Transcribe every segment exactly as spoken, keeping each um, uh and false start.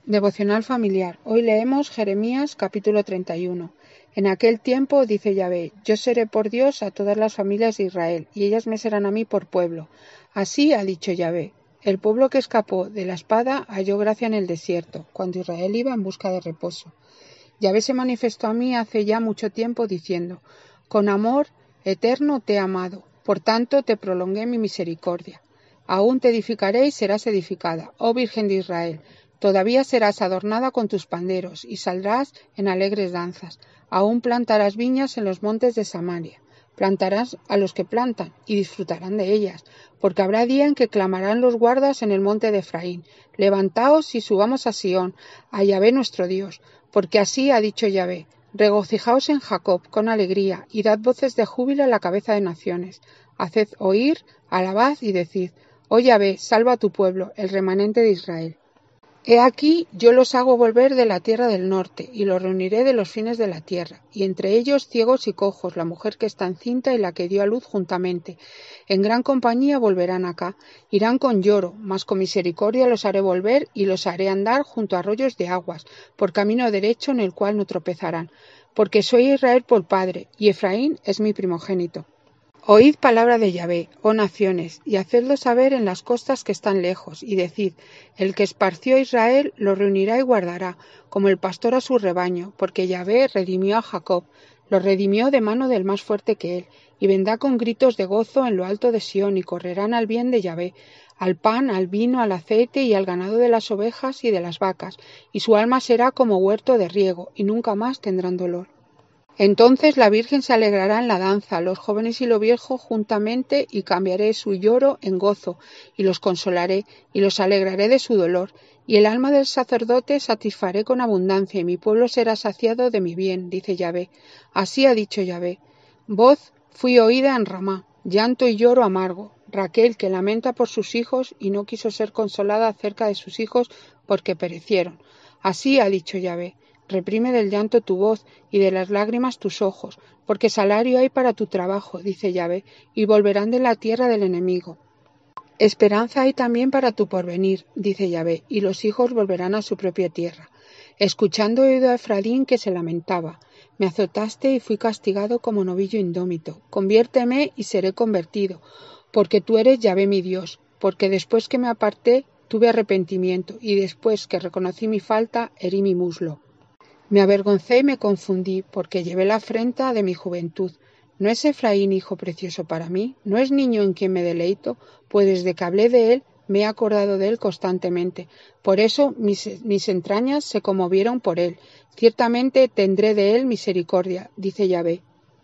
Devocional familiar. Hoy leemos Jeremías capítulo treinta y uno. En aquel tiempo, dice Yahvé, yo seré por Dios a todas las familias de Israel, y ellas me serán a mí por pueblo. Así ha dicho Yahvé. El pueblo que escapó de la espada halló gracia en el desierto, cuando Israel iba en busca de reposo. Yahvé se manifestó a mí hace ya mucho tiempo diciendo, con amor eterno te he amado, por tanto te prolongué mi misericordia. Aún te edificaré y serás edificada, oh Virgen de Israel. Todavía serás adornada con tus panderos y saldrás en alegres danzas. Aún plantarás viñas en los montes de Samaria. Plantarás a los que plantan y disfrutarán de ellas, porque habrá día en que clamarán los guardas en el monte de Efraín. Levantaos y subamos a Sión, a Yahvé nuestro Dios, porque así ha dicho Yahvé. Regocijaos en Jacob con alegría y dad voces de júbilo a la cabeza de naciones. Haced oír, alabad y decid, oh Yahvé, salva a tu pueblo, el remanente de Israel. He aquí, yo los hago volver de la tierra del norte, y los reuniré de los fines de la tierra, y entre ellos ciegos y cojos, la mujer que está encinta y la que dio a luz juntamente. En gran compañía volverán acá, irán con lloro, mas con misericordia los haré volver, y los haré andar junto a arroyos de aguas, por camino derecho en el cual no tropezarán. Porque soy Israel por padre, y Efraín es mi primogénito. Oíd palabra de Yahvé, oh naciones, y hacedlo saber en las costas que están lejos, y decid, el que esparció a Israel lo reunirá y guardará, como el pastor a su rebaño, porque Yahvé redimió a Jacob, lo redimió de mano del más fuerte que él, y vendrá con gritos de gozo en lo alto de Sión, y correrán al bien de Yahvé, al pan, al vino, al aceite y al ganado de las ovejas y de las vacas, y su alma será como huerto de riego, y nunca más tendrán dolor. Entonces la Virgen se alegrará en la danza, los jóvenes y lo viejo juntamente, y cambiaré su lloro en gozo, y los consolaré, y los alegraré de su dolor. Y el alma del sacerdote satisfaré con abundancia, y mi pueblo será saciado de mi bien, dice Yahvé. Así ha dicho Yahvé. Voz fui oída en Ramá, llanto y lloro amargo. Raquel, que lamenta por sus hijos, y no quiso ser consolada acerca de sus hijos, porque perecieron. Así ha dicho Yahvé. Reprime del llanto tu voz y de las lágrimas tus ojos, porque salario hay para tu trabajo, dice Yahvé, y volverán de la tierra del enemigo. Esperanza hay también para tu porvenir, dice Yahvé, y los hijos volverán a su propia tierra. Escuchando he oído a Efraín que se lamentaba. Me azotaste y fui castigado como novillo indómito. Conviérteme y seré convertido, porque tú eres Yahvé mi Dios, porque después que me aparté tuve arrepentimiento, y después que reconocí mi falta herí mi muslo. Me avergoncé y me confundí, porque llevé la afrenta de mi juventud. ¿No es Efraín hijo precioso para mí? ¿No es niño en quien me deleito? Pues desde que hablé de él, me he acordado de él constantemente. Por eso mis, mis entrañas se conmovieron por él. Ciertamente tendré de él misericordia, dice Yahvé.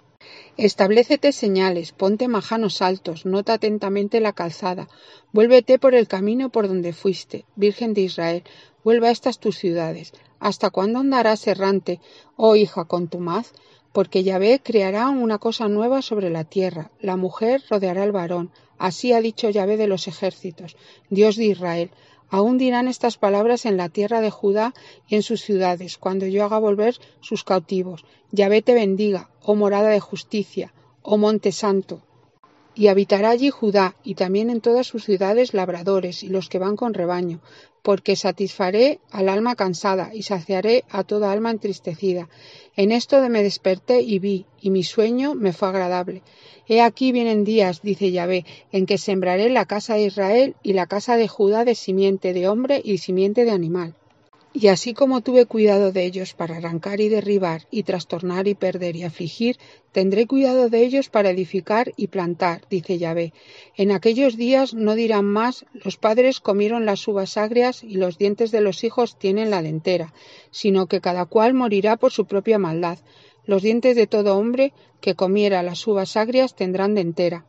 Establécete señales, ponte majanos altos, nota atentamente la calzada, vuélvete por el camino por donde fuiste, Virgen de Israel, vuelve a estas tus ciudades. ¿Hasta cuándo andarás errante, oh hija contumaz? Porque Yahvé creará una cosa nueva sobre la tierra, la mujer rodeará al varón, así ha dicho Yahvé de los ejércitos, Dios de Israel. Aún dirán estas palabras en la tierra de Judá y en sus ciudades, cuando yo haga volver sus cautivos. Yahvé te bendiga, oh morada de justicia, oh monte santo. Y habitará allí Judá, y también en todas sus ciudades labradores, y los que van con rebaño, porque satisfaré al alma cansada, y saciaré a toda alma entristecida. En esto me desperté y vi, y mi sueño me fue agradable. He aquí vienen días, dice Yahvé, en que sembraré la casa de Israel y la casa de Judá de simiente de hombre y simiente de animal. Y así como tuve cuidado de ellos para arrancar y derribar, y trastornar y perder y afligir, tendré cuidado de ellos para edificar y plantar, dice Yahvé. En aquellos días no dirán más, los padres comieron las uvas agrias y los dientes de los hijos tienen la dentera, sino que cada cual morirá por su propia maldad. Los dientes de todo hombre que comiera las uvas agrias tendrán dentera.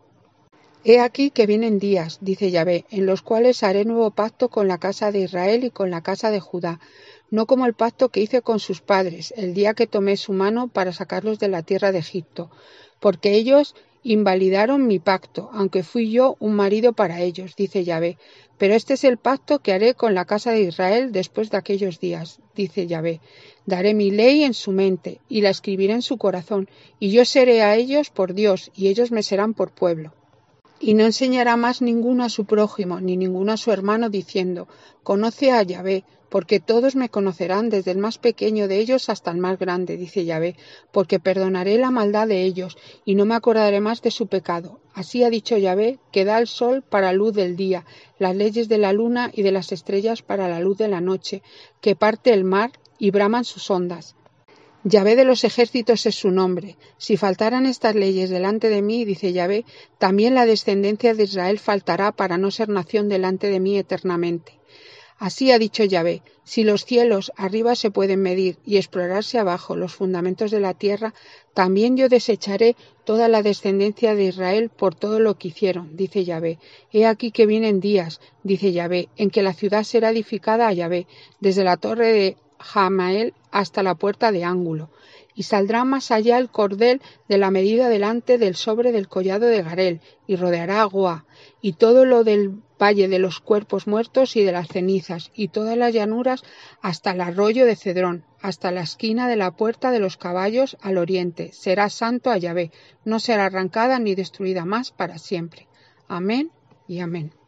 He aquí que vienen días, dice Yahvé, en los cuales haré nuevo pacto con la casa de Israel y con la casa de Judá, no como el pacto que hice con sus padres, el día que tomé su mano para sacarlos de la tierra de Egipto, porque ellos invalidaron mi pacto, aunque fui yo un marido para ellos, dice Yahvé. Pero este es el pacto que haré con la casa de Israel después de aquellos días, dice Yahvé. Daré mi ley en su mente, y la escribiré en su corazón, y yo seré a ellos por Dios, y ellos me serán por pueblo. Y no enseñará más ninguno a su prójimo, ni ninguno a su hermano, diciendo, conoce a Yahvé, porque todos me conocerán, desde el más pequeño de ellos hasta el más grande, dice Yahvé, porque perdonaré la maldad de ellos, y no me acordaré más de su pecado. Así ha dicho Yahvé, que da el sol para luz del día, las leyes de la luna y de las estrellas para la luz de la noche, que parte el mar y braman sus ondas. Yahvé de los ejércitos es su nombre. Si faltaran estas leyes delante de mí, dice Yahvé, también la descendencia de Israel faltará para no ser nación delante de mí eternamente. Así ha dicho Yahvé, si los cielos arriba se pueden medir y explorarse abajo los fundamentos de la tierra, también yo desecharé toda la descendencia de Israel por todo lo que hicieron, dice Yahvé. He aquí que vienen días, dice Yahvé, en que la ciudad será edificada a Yahvé, desde la torre de Jamael hasta la puerta de ángulo, y saldrá más allá el cordel de la medida delante del sobre del collado de Garel, y rodeará a Goa, y todo lo del valle de los cuerpos muertos y de las cenizas, y todas las llanuras hasta el arroyo de Cedrón, hasta la esquina de la puerta de los caballos al oriente. Será santo a Yahvé, no será arrancada ni destruida más para siempre. Amén y amén.